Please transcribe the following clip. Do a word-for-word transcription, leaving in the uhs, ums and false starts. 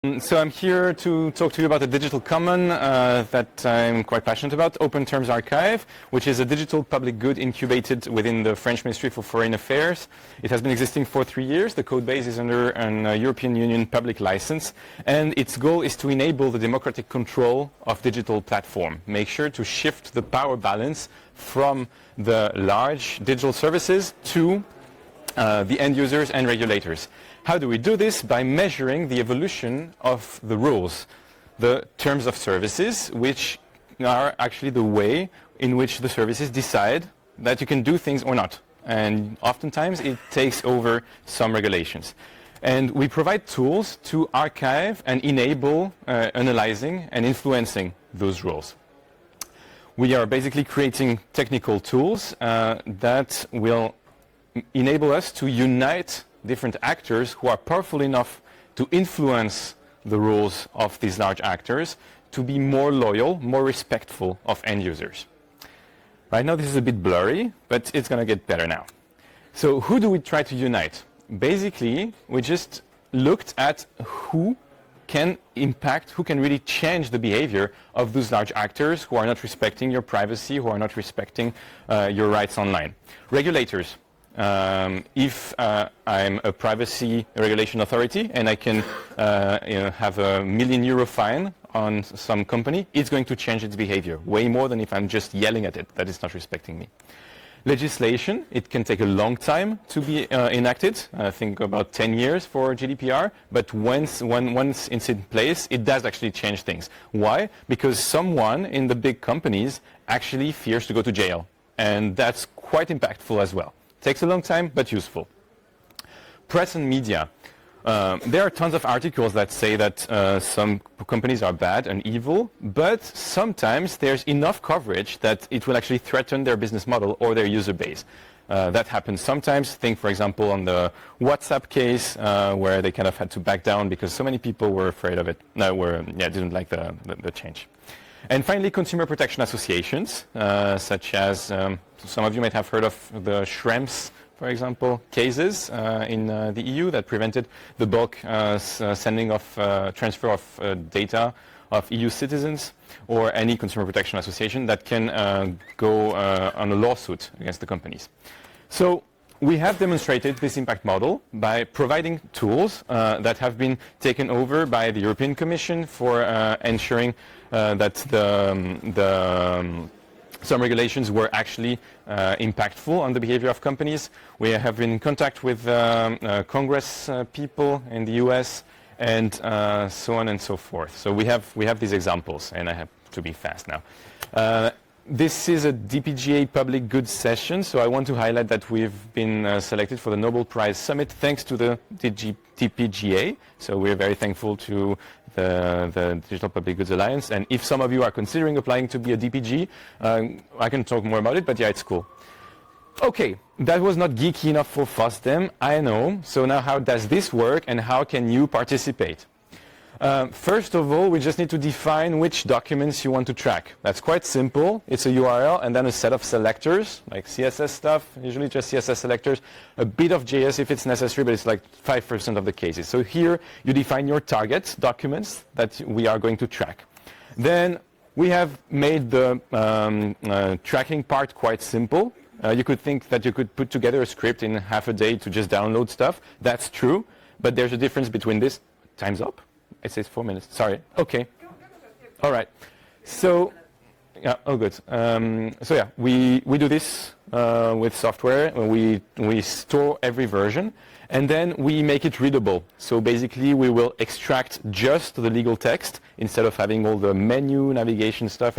So I'm here to talk to you about the Digital Common uh, that I'm quite passionate about, Open Terms Archive, which is a digital public good incubated within the French Ministry for Foreign Affairs. It has been existing for three years. The code base is under an uh, European Union public license, and its goal is to enable the democratic control of digital platform. Make sure to shift the power balance from the large digital services to uh, the end users and regulators. How do we do this? By measuring the evolution of the rules, the terms of services, which are actually the way in which the services decide that you can do things or not. And oftentimes it takes over some regulations. And we provide tools to archive and enable uh, analyzing and influencing those rules. We are basically creating technical tools uh, that will enable us to unite different actors who are powerful enough to influence the rules of these large actors to be more loyal, more respectful of end users. Right now this is a bit blurry, but it's going to get better now. So who do we try to unite? Basically, we just looked at who can impact, who can really change the behavior of those large actors who are not respecting your privacy, who are not respecting uh, your rights online. Regulators. Um, if uh, I'm a privacy regulation authority and I can uh, you know, have a million euro fine on some company, it's going to change its behavior way more than if I'm just yelling at it that it's not respecting me. Legislation, it can take a long time to be uh, enacted. I think about ten years for G D P R, but once, when, once it's in place, it does actually change things. Why? Because someone in the big companies actually fears to go to jail, and that's quite impactful as well. Takes a long time, but useful. Press and media. Uh, there are tons of articles that say that uh, some companies are bad and evil, but sometimes there's enough coverage that it will actually threaten their business model or their user base. Uh, that happens sometimes. Think, for example, on the WhatsApp case, uh, where they kind of had to back down because so many people were afraid of it. No, were yeah, didn't like the, the, the change. And finally, consumer protection associations, uh, such as um, some of you might have heard of the Schrems, for example, cases uh, in uh, the E U that prevented the bulk uh, s uh, sending of uh, transfer of uh, data of E U citizens, or any consumer protection association that can uh, go uh, on a lawsuit against the companies. So we have demonstrated this impact model by providing tools uh, that have been taken over by the European Commission for uh, ensuring uh, that the, um, the um, some regulations were actually uh, impactful on the behavior of companies. We have been in contact with um, uh, Congress uh, people in the U S and uh, so on and so forth. So we have, we have these examples, and I have to be fast now. Uh, This is a D P G A public goods session, so I want to highlight that we've been uh, selected for the Nobel Prize Summit thanks to the D P G A. So we're very thankful to the, the Digital Public Goods Alliance. And if some of you are considering applying to be a D P G, uh, I can talk more about it, but yeah, it's cool. Okay, that was not geeky enough for FOSDEM, I know. So now how does this work, and how can you participate? Uh, first of all, we just need to define which documents you want to track. That's quite simple. It's a U R L and then a set of selectors, like C S S stuff, usually just C S S selectors, a bit of J S if it's necessary, but it's like five percent of the cases. So here you define your target documents that we are going to track. Then we have made the um, uh, tracking part quite simple. Uh, you could think that you could put together a script in half a day to just download stuff. That's true, but there's a difference between this. Time's up. It says four minutes. Sorry. Okay. All right. So, yeah. Oh, good. Um, so yeah, we we do this uh, with software. We we store every version, and then we make it readable. So basically, we will extract just the legal text instead of having all the menu navigation stuff